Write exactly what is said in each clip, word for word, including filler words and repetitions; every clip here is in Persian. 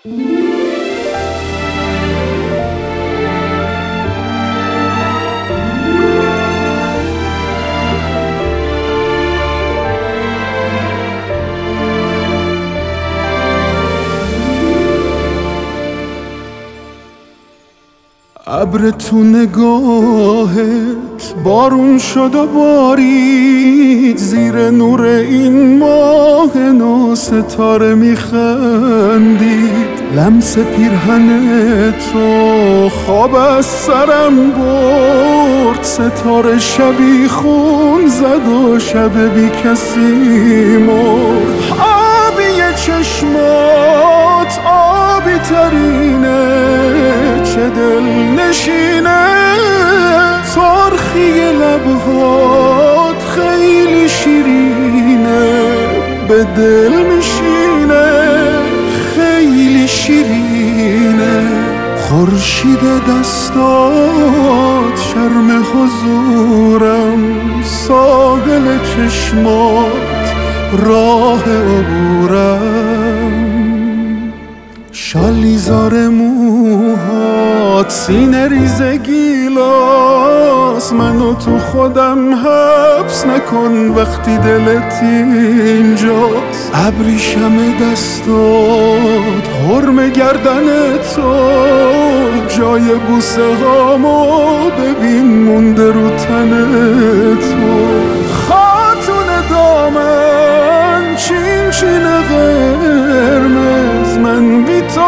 ابر تو نگاهت بارون شد و بارید، زیر نور این ماه نو ستاره میخندید. لمس پیرهن تو خواب از سرم برد، ستاره شبی خون زد و شب بی کسی مرد. آبی چشمات آبی ترینه، چه دل نشینه، ترخی لبهات خیلی شیرینه، به دل میشینه خیلی شیرینه. خورشید دستات شرم حضورم، ساحل چشمات راه عبورم. شالیزار موهات سینه ریز گیلاس، منو تو خودم حبس نکن وقتی دلت اینجاست. ابریشم دستات حرم گردن تو، جای بوسه هامو ببین مونده رو تن تو. خاتون دامن چین چین قرمز، من بی تو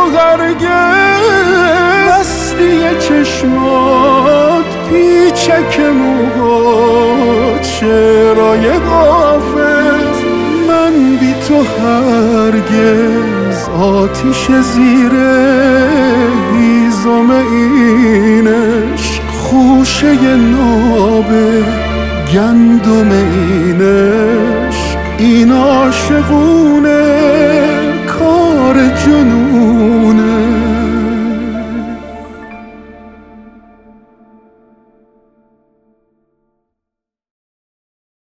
هرگز. بستی چشمات پیچک موهات شعرهای حافظ، من بی تو هرگز. آتیش زیر هیزم این عشق، خوشه ناب گندم این عشق. این عاشقونه کار جنونه.